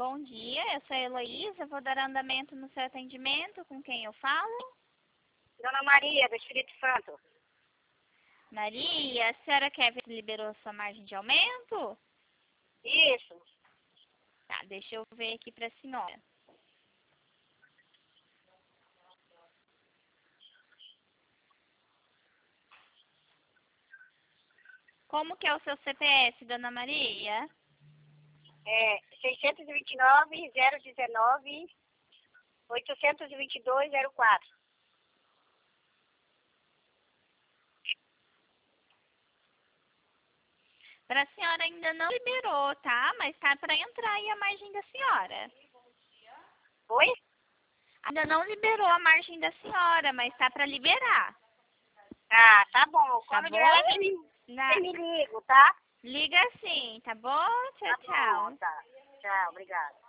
bom dia. Eu sou a Heloísa, vou dar andamento no seu atendimento. Com quem eu falo? Dona Maria, do Espírito Santo. Maria, a senhora quer ver se liberou sua margem de aumento? Isso. Tá, deixa eu ver aqui pra senhora. Como que é o seu CPF, Dona Maria? É 629-019-822-04. Pra senhora ainda não liberou, tá? Mas tá pra entrar aí a margem da senhora. Oi? Ainda não liberou a margem da senhora, mas tá pra liberar. Ah, tá bom. Tá Quando bom? liberar, você me liga, tá? Liga sim, tá bom? Tchau, Tá tchau. bom, tá. Tchau, obrigada.